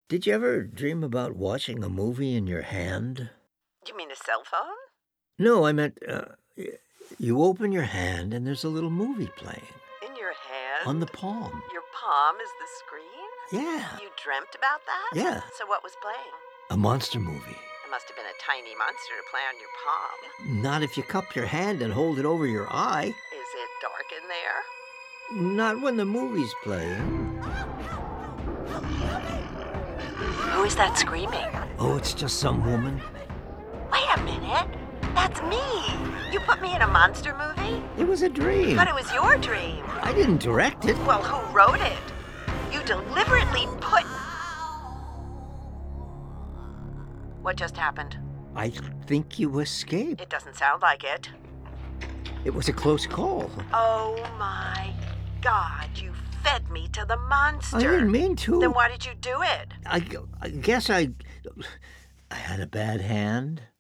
Did you ever dream about watching a movie in your hand? You mean a cell phone? No, I meant you open your hand and there's a little movie playing In your hand? on the palm. Your palm is the screen? Yeah, You dreamt about that? yeah, So what was playing? a monster movie. It must have been a tiny monster to play on your palm. Not if you cup your hand and hold it over your eye. Is it dark in there? Not when the movie's playing. Who is that screaming? Oh, it's just some woman. Wait a minute. That's me. You put me in a monster movie? It was a dream. But it was your dream. I didn't direct it. Well, who wrote it? You deliberately put... What just happened? I think you escaped. It doesn't sound like it. It was a close call. Oh my God, you fed me to the monster. I didn't mean to. Then why did you do it? I guess I had a bad hand.